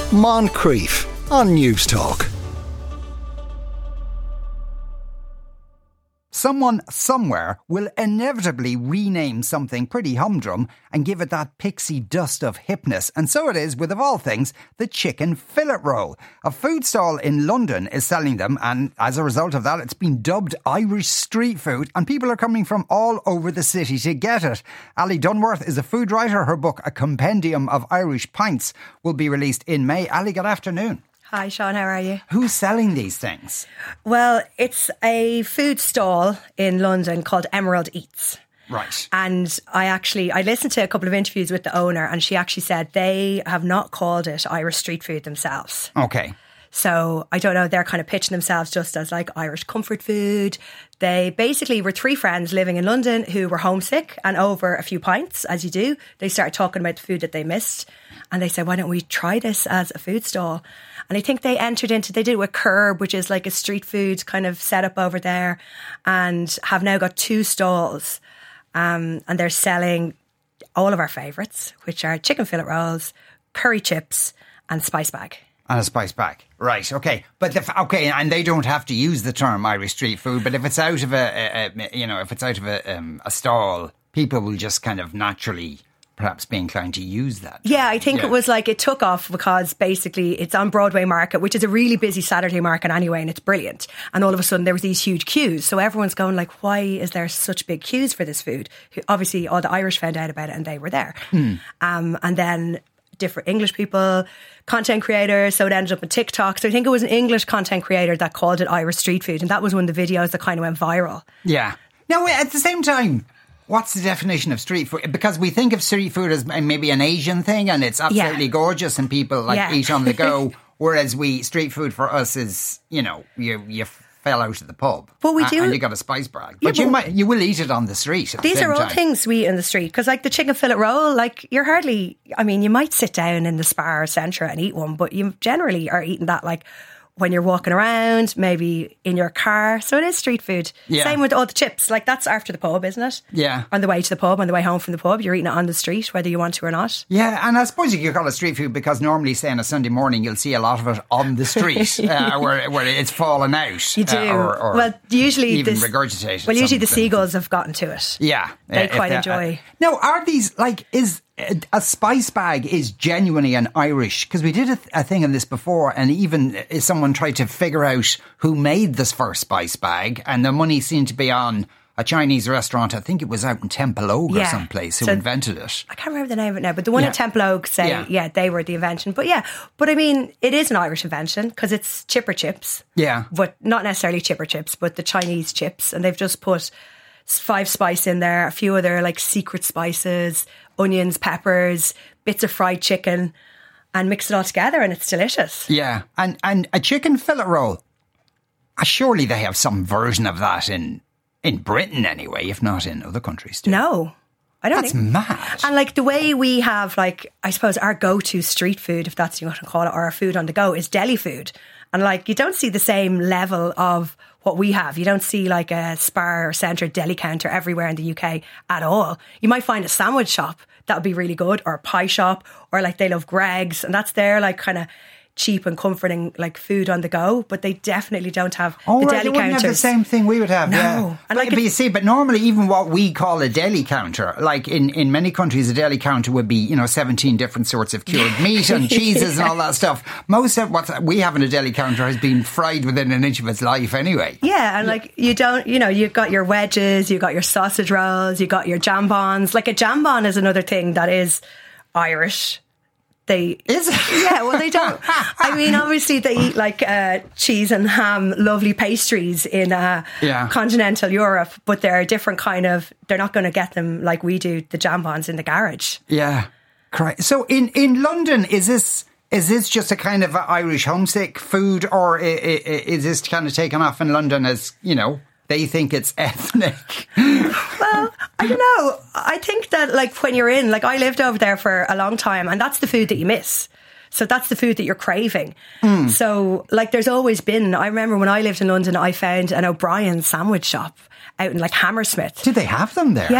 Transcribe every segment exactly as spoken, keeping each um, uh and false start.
Moncrief on News Talk. Someone somewhere will inevitably rename something pretty humdrum and give it that pixie dust of hipness. And so it is with, of all things, the chicken fillet roll. A food stall in London is selling them, and as a result of that, it's been dubbed Irish street food, and people are coming from all over the city to get it. Ali Dunworth is a food writer. Her book, A Compendium of Irish Pints, will be released in May. Ali, good afternoon. Hi, Sean, how are you? Who's selling these things? Well, it's a food stall in London called Emerald Eats. Right. And I actually, I listened to a couple of interviews with the owner, and she actually said they have not called it Irish street food themselves. Okay. So I don't know, they're kind of pitching themselves just as like Irish comfort food. They basically were three friends living in London who were homesick, and over a few pints, as you do, they started talking about the food that they missed. And they said, why don't we try this as a food stall? And I think they entered into, they did it with Curb, which is like a street food kind of setup over there, and have now got two stalls. Um, and they're selling all of our favourites, which are chicken fillet rolls, curry chips, and spice bag. And a spice bag. Right, okay. But, the, okay, and they don't have to use the term Irish street food, but if it's out of a, a, a you know, if it's out of a, um, a stall, people will just kind of naturally perhaps be inclined to use that. Yeah, I think yeah. it was like it took off because basically it's on Broadway Market, which is a really busy Saturday market anyway, and it's brilliant. And all of a sudden there was these huge queues. So everyone's going like, why is there such big queues for this food? Obviously all the Irish found out about it and they were there. Hmm. Um, and then different English people, content creators, so it ended up on TikTok. So I think it was an English content creator that called it Irish street food, and that was one of the videos that kind of went viral. Yeah. Now, at the same time, what's the definition of street food? Because we think of street food as maybe an Asian thing, and it's absolutely yeah. gorgeous and people like yeah. eat on the go, whereas we street food for us is, you know, you you fell out of the pub. But we do, and you got a spice bag. Yeah, but you might you will eat it on the street at These the same are all time. things we eat in the street, because like the chicken fillet roll, like you're hardly, I mean, you might sit down in the Spar or Centra and eat one, but you generally are eating that like when you're walking around, maybe in your car. So it is street food. Yeah. Same with all the chips. Like that's after the pub, isn't it? Yeah. On the way to the pub, on the way home from the pub, you're eating it on the street, whether you want to or not. Yeah, and I suppose you could call it street food because normally, say, on a Sunday morning, you'll see a lot of it on the street yeah. uh, where, where it's fallen out. You do. Uh, or, or well, usually even this, regurgitated. Well, usually the something. seagulls have gotten to it. Yeah. They uh, quite they, enjoy. Uh, now, are these, like, is a spice bag is genuinely an Irish, because we did a, th- a thing on this before, and even uh, someone tried to figure out who made this first spice bag, and the money seemed to be on a Chinese restaurant. I think it was out in Templeogue yeah. or someplace who so, invented it. I can't remember the name of it now, but the one yeah. in Templeogue say, yeah. yeah, they were the invention. But yeah, but I mean, it is an Irish invention because it's chipper chips. Yeah. But not necessarily chipper chips, but the Chinese chips. And they've just put five spice in there, a few other like secret spices, onions, peppers, bits of fried chicken, and mix it all together, and it's delicious. Yeah. And, and a chicken fillet roll, uh, surely they have some version of that in in Britain anyway, if not in other countries too. No, I don't that's think. That's mad. And like the way we have, like, I suppose our go-to street food, if that's what you want to call it, or our food on the go, is deli food. And like, you don't see the same level of what we have. You don't see like a Spar or Centra deli counter everywhere in the U K at all. You might find a sandwich shop that would be really good, or a pie shop, or like they love Greg's, and that's their like kind of cheap and comforting like food on the go, but they definitely don't have oh, the right, deli they wouldn't counters. have the same thing we would have. No, yeah. and but, like but you see, but normally even what we call a deli counter, like in, in many countries, a deli counter would be, you know, seventeen different sorts of cured meat and cheeses yeah. and all that stuff. Most of what we have in a deli counter has been fried within an inch of its life anyway. Yeah, and like you don't, you know, you've got your wedges, you've got your sausage rolls, you've got your jambons. Like a jambon is another thing that is Irish. They is it? Yeah, well, they don't. I mean, obviously, they eat like uh, cheese and ham, lovely pastries in uh, yeah. continental Europe, but they're a different kind of. They're not going to get them like we do, the jambons in the garage. Yeah, correct. So in, in London, is this is this just a kind of Irish homesick food, or is this kind of taken off in London as, you know, they think it's ethnic? Well, I don't know. I think that like when you're in, like I lived over there for a long time, and that's the food that you miss. So that's the food that you're craving. Mm. So like there's always been, I remember when I lived in London, I found an O'Brien sandwich shop out in like Hammersmith. Did they have them there? Yeah.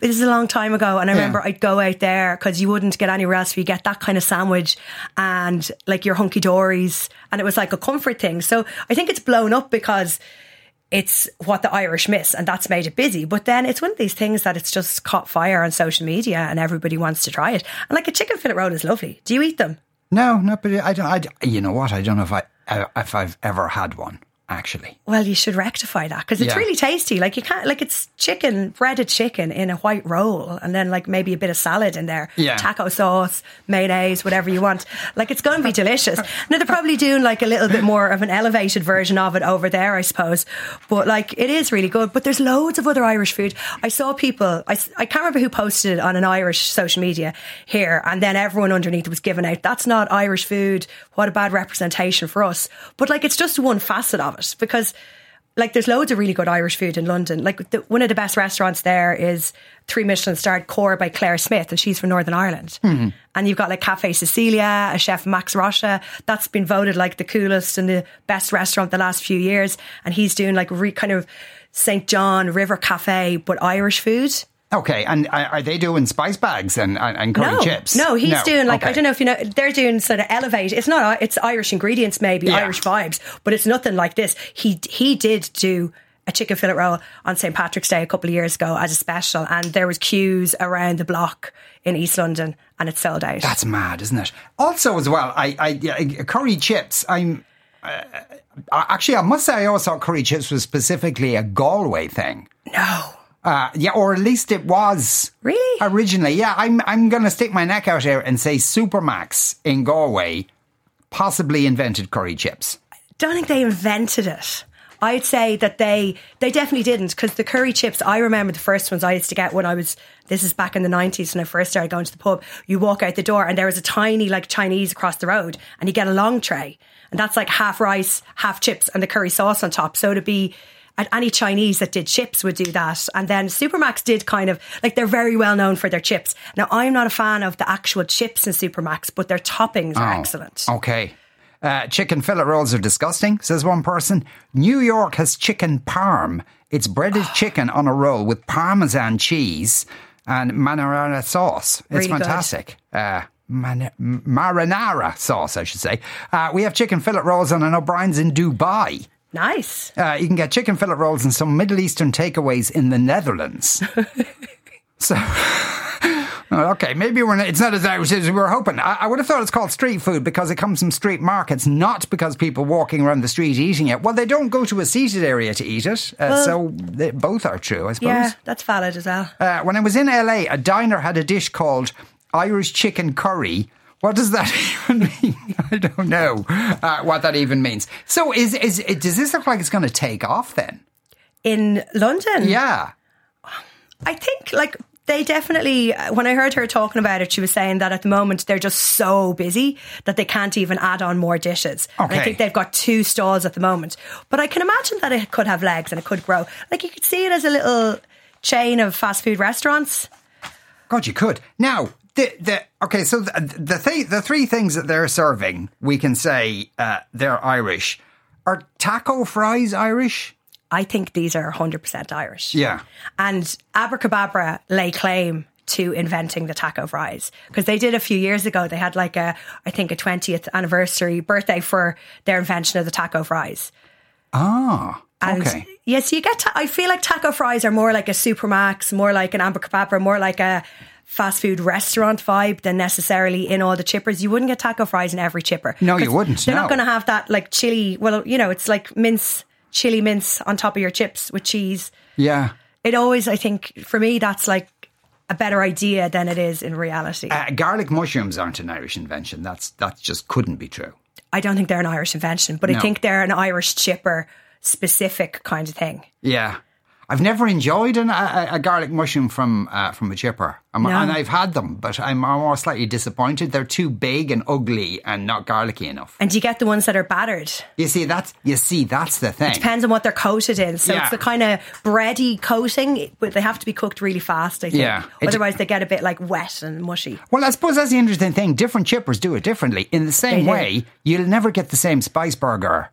This is a long time ago, and I Yeah. remember I'd go out there because you wouldn't get anywhere else. You get that kind of sandwich and like your hunky dories, and it was like a comfort thing. So I think it's blown up because it's what the Irish miss, and that's made it busy. But then it's one of these things that it's just caught fire on social media, and everybody wants to try it. And like a chicken fillet roll is lovely. Do you eat them? No, no, but I don't. I, you know what? I don't know if I if I've ever had one. Actually, well, you should rectify that because it's Yeah. really tasty. Like you can't, like it's chicken, breaded chicken in a white roll, and then like maybe a bit of salad in there, Yeah. taco sauce, mayonnaise, whatever you want. Like it's going to be delicious. Now they're probably doing like a little bit more of an elevated version of it over there, I suppose. But like it is really good. But there's loads of other Irish food. I saw people. I, I can't remember who posted it on an Irish social media here, and then everyone underneath was giving out, "That's not Irish food. What a bad representation for us." But like it's just one facet of it. Because like there's loads of really good Irish food in London. Like the, one of the best restaurants there is three Michelin starred Core by Claire Smith, and she's from Northern Ireland. Mm-hmm. And you've got like Cafe Sicilia, a chef Max Rocha, that's been voted like the coolest and the best restaurant the last few years. And he's doing like re, kind of Saint John River Cafe, but Irish food. Okay, and are they doing spice bags and, and, and curry no, chips? No, he's No, doing like, okay. I don't know if you know, they're doing sort of elevate. It's not, it's Irish ingredients, maybe Yeah. Irish vibes, but it's nothing like this. He he did do a chicken fillet roll on Saint Patrick's Day a couple of years ago as a special, and there was queues around the block in East London, and it sold out. That's mad, isn't it? Also, as well, I, I, I curry chips. I'm uh, actually, I must say, I always thought curry chips was specifically a Galway thing. No. Uh, yeah, or at least it was. Really? Originally, yeah. I'm I'm going to stick my neck out here and say Supermax in Galway possibly invented curry chips. Don't think they invented it. I'd say that they they definitely didn't, because the curry chips, I remember the first ones I used to get when I was, this is back in the nineties when I first started going to the pub. You walk out the door and there was a tiny like Chinese across the road, and you get a long tray, and that's like half rice, half chips, and the curry sauce on top. So to be at any Chinese that did chips would do that. And then Supermax did kind of, like they're very well known for their chips. Now, I'm not a fan of the actual chips in Supermax, but their toppings are Oh, excellent. Okay. Uh, chicken fillet rolls are disgusting, says one person. New York has chicken parm. It's breaded chicken on a roll with Parmesan cheese and marinara sauce. It's Really good. fantastic. Uh, man- marinara sauce, I should say. Uh, we have chicken fillet rolls on an O'Brien's in Dubai. Nice. Uh, you can get chicken fillet rolls and some Middle Eastern takeaways in the Netherlands. So, okay, maybe we're not, it's not as Irish as we were hoping. I, I would have thought it's called street food because it comes from street markets, not because people walking around the street eating it. Well, they don't go to a seated area to eat it, uh, Well, so they, both are true, I suppose. Yeah, that's valid as well. Uh, when I was in L A, a diner had a dish called Irish chicken curry. What does that even mean? I don't know uh, what that even means. So is, is does this look like it's going to take off then? In London? Yeah. I think, like, they definitely, when I heard her talking about it, she was saying that at the moment they're just so busy that they can't even add on more dishes. And Okay. I think they've got two stalls at the moment. But I can imagine that it could have legs and it could grow. Like, you could see it as a little chain of fast food restaurants. God, you could. Now, the the okay, so the the, th- the three things that they're serving, we can say uh, they're Irish. Are taco fries Irish? I think these are one hundred percent Irish. Yeah. And Abracababra lay claim to inventing the taco fries, because they did a few years ago. They had like a, I think a twentieth anniversary birthday for their invention of the taco fries. Ah, And okay. yes, you get, ta- I feel like taco fries are more like a Supermax, more like an Abracababra, more like a fast food restaurant vibe than necessarily in all the chippers. You wouldn't get taco fries in every chipper. No, you 'Cause wouldn't, They're no. not going to have that like chili. Well, you know, it's like mince, chili mince on top of your chips with cheese. Yeah. It always, I think, for me, that's like a better idea than it is in reality. Uh, garlic mushrooms aren't an Irish invention. That's that just couldn't be true. I don't think they're an Irish invention, but No. I think they're an Irish chipper specific kind of thing. Yeah. I've never enjoyed an, a, a garlic mushroom from uh, from a chipper. I'm, No. And I've had them, but I'm more slightly disappointed. They're too big and ugly and not garlicky enough. And you get the ones that are battered. You see, that's you see, that's the thing. Depends on what they're coated in. So Yeah. it's the kind of bready coating, but they have to be cooked really fast, I think. Yeah. It- Otherwise they get a bit like wet and mushy. Well, I suppose that's the interesting thing. Different chippers do it differently. In the same They do. way, you'll never get the same spice burger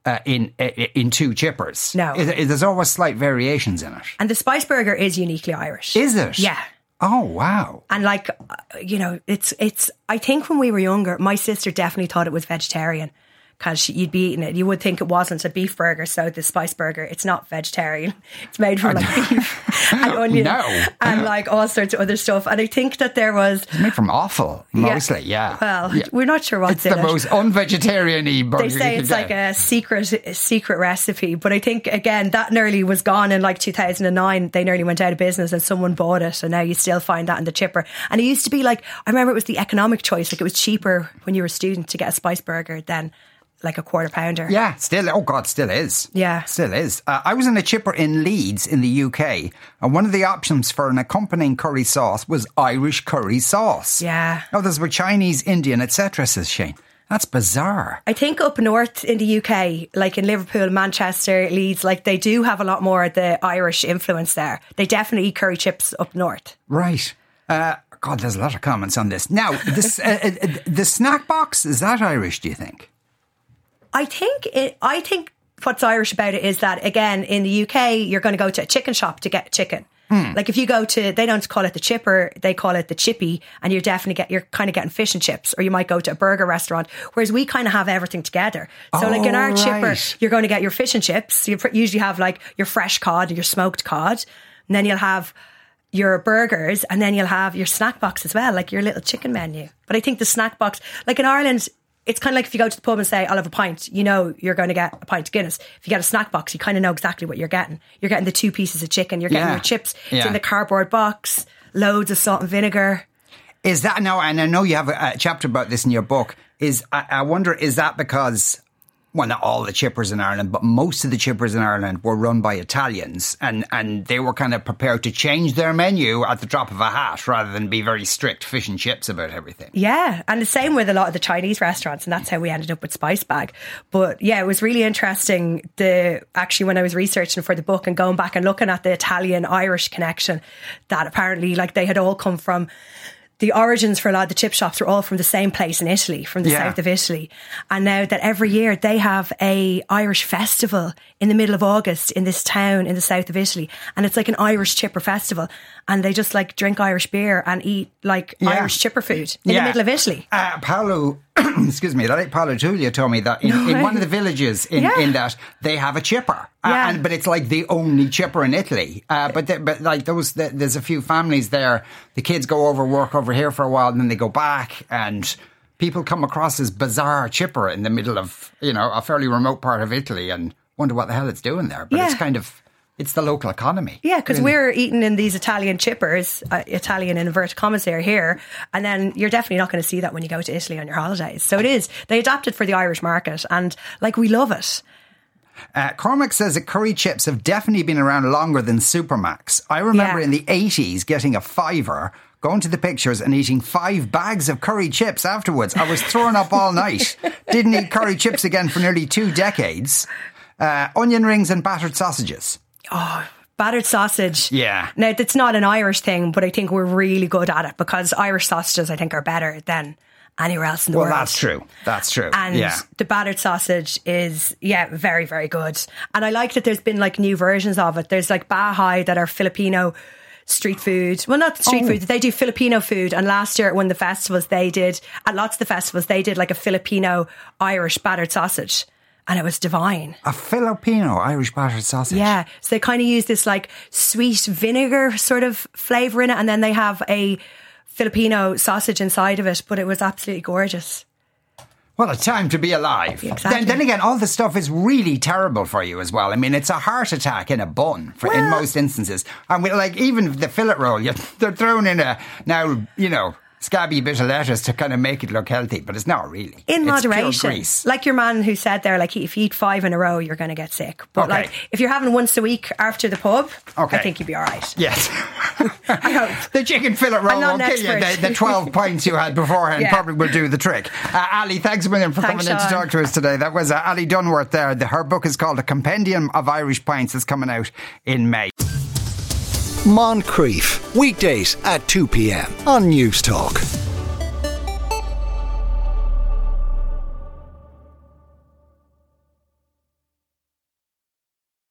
uh, in uh, in two chippers. No. It, it, there's always slight variations in it. And the spice burger is uniquely Irish. Is it? Yeah. Oh, wow. And like, you know, it's, it's, I think when we were younger, my sister definitely thought it was vegetarian because you'd be eating it. You would think it wasn't a beef burger. So the spice burger, it's not vegetarian. It's made from like beef and onion No. and like all sorts of other stuff. And I think that there was... It's made from offal, mostly, yeah. yeah. Well, yeah. we're not sure what's it's in the it. most unvegetarian-y burger They say you it's can like get. a secret a secret recipe. But I think, again, that nearly was gone in like two thousand nine. They nearly went out of business and someone bought it. And now you still find that in the chipper. And it used to be like, I remember it was the economic choice. Like it was cheaper when you were a student to get a spice burger than like a quarter pounder. Yeah, still, oh God, still is. Yeah. Still is. Uh, I was in a chipper in Leeds in the U K, and one of the options for an accompanying curry sauce was Irish curry sauce. Yeah. Others were Chinese, Indian, et cetera, says Shane. That's bizarre. I think up north in the U K, like in Liverpool, Manchester, Leeds, like they do have a lot more of the Irish influence there. They definitely eat curry chips up north. Right. Uh, God, there's a lot of comments on this. Now, this, uh, uh, the snack box, is that Irish, do you think? I think it, I think what's Irish about it is that, again, in the U K, you're going to go to a chicken shop to get chicken. Mm. Like if you go to, they don't call it the chipper, they call it the chippy, and you're definitely get, you're kind of getting fish and chips, or you might go to a burger restaurant, whereas we kind of have everything together. So oh, like in our right. chipper, you're going to get your fish and chips. You usually have like your fresh cod and your smoked cod, and then you'll have your burgers, and then you'll have your snack box as well, like your little chicken menu. But I think the snack box, like in Ireland, it's kind of like if you go to the pub and say, I'll have a pint, you know you're going to get a pint of Guinness. If you get a snack box, you kind of know exactly what you're getting. You're getting the two pieces of chicken, you're getting yeah. your chips. Yeah. It's in the cardboard box, loads of salt and vinegar. Is that, now, and I know you have a, a chapter about this in your book, is I, I wonder, is that because, well, not all the chippers in Ireland, but most of the chippers in Ireland were run by Italians, and, and they were kind of prepared to change their menu at the drop of a hat rather than be very strict fish and chips about everything. Yeah, and the same with a lot of the Chinese restaurants, and that's how we ended up with Spice Bag. But yeah, it was really interesting, the actually when I was researching for the book and going back and looking at the Italian-Irish connection, that apparently like they had all come from... The origins for a lot of the chip shops were all from the same place in Italy, from the yeah. south of Italy. And now that every year they have a Irish festival in the middle of August in this town in the south of Italy. And it's like an Irish chipper festival. And they just like drink Irish beer and eat like yeah. Irish chipper food in yeah. the middle of Italy. Uh, Paolo, excuse me, that Paolo Giulia told me that in, no in one of the villages in, yeah. in that they have a chipper. Uh, yeah. and, but it's like the only chipper in Italy. Uh, but the, but like those, the, there's a few families there. The kids go over, work over here for a while, and then they go back, and people come across this bizarre chipper in the middle of, you know, a fairly remote part of Italy and wonder what the hell it's doing there. But yeah. it's kind of, it's the local economy. Yeah, because really. we're eating in these Italian chippers, uh, Italian in inverted commas here, here, and then you're definitely not going to see that when you go to Italy on your holidays. So it is, they adapted for the Irish market, and like we love it. Uh, Cormac says that curry chips have definitely been around longer than Supermacs. I remember yeah. in the eighties getting a fiver, going to the pictures and eating five bags of curry chips afterwards. I was throwing up all night. Didn't eat curry chips again for nearly two decades. Uh, onion rings and battered sausages. Oh, battered sausage. Yeah. Now, that's not an Irish thing, but I think we're really good at it because Irish sausages, I think, are better than anywhere else in the well, world. Well, that's true. That's true. And yeah. the battered sausage is, yeah, very, very good. And I like that there's been like new versions of it. There's like Bahay that are Filipino street food. Well, not street oh. food. They do Filipino food. And last year at one of the festivals they did, at lots of the festivals, they did like a Filipino-Irish battered sausage. And it was divine. A Filipino-Irish battered sausage? Yeah. So they kind of use this like sweet vinegar sort of flavour in it. And then they have a Filipino sausage inside of it, but it was absolutely gorgeous. What a time to be alive. Exactly. Then, then again, all the stuff is really terrible for you as well. I mean, it's a heart attack in a bun for, well, in most instances. And we, like even the fillet roll, you, they're thrown in a, now, you know, scabby bit of lettuce to kind of make it look healthy, but it's not really. In it's moderation. Pure grease. Like your man who said there, like if you eat five in a row, you're going to get sick. But okay. like if you're having once a week after the pub, okay. I think you'd be all right. Yes. I hope. The chicken fillet roll will kill you. The, the twelve pints you had beforehand yeah. probably will do the trick. Uh, Ali, thanks a million for thanks, coming Sean. in to talk to us today. That was uh, Ali Dunworth there. The, her book is called A Compendium of Irish Pints. It's coming out in May. Moncrief, weekdays at two p.m. on News Talk.